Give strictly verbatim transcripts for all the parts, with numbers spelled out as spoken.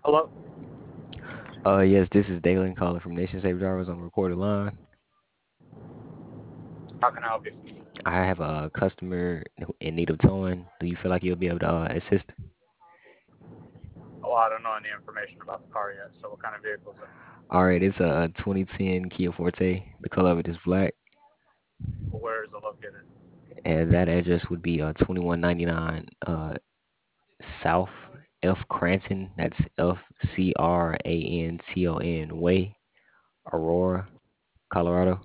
Hello? Uh, yes, this is Dalen calling from Nation Safe Drivers on the recorded line. How can I help you? I have a customer who- in need of towing. Do you feel like you'll be able to uh, assist? Oh, I don't know any information about the car yet. So what kind of vehicle is it? All right, it's a twenty ten Kia Forte. The color of it is black, Where is it located? and that address would be uh twenty-one ninety-nine uh South F Cranton. That's F C R A N T O N Way, Aurora, Colorado.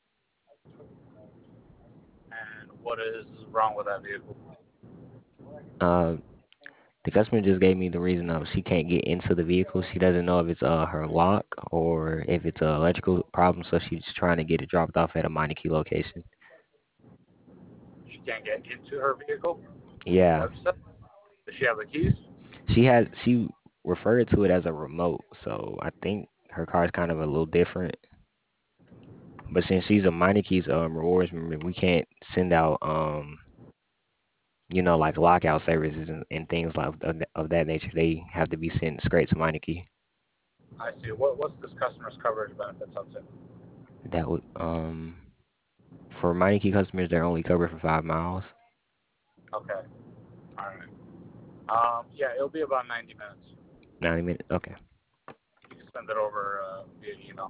And what is wrong with that vehicle? Uh, The customer just gave me the reason of she can't get into the vehicle. She doesn't know if it's uh her lock or if it's a electrical problem, so she's trying to get it dropped off at a Meineke location. She can't get into her vehicle? Yeah, Website? Does she have the keys? she has she referred to it as a remote, so I think her car is kind of a little different. But since she's a Meineke's um rewards member, we can't send out um you know like lockout services and, and things like of, th- of that nature. They have to be sent straight to Meineke. I see. What What's this customer's coverage benefits up to? That would um for Meineke customers, they're only covered for five miles. Okay. All right. Um, yeah, it'll be about ninety minutes. ninety minutes. Okay. You can send it over uh, via email.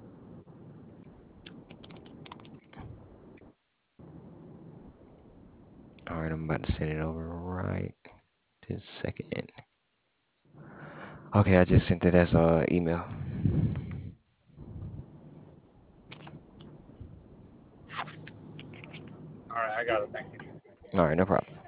All right. I'm about to send it over right this second. Okay. I just sent it as a email. All right, I got it. Thank you. All right. No problem.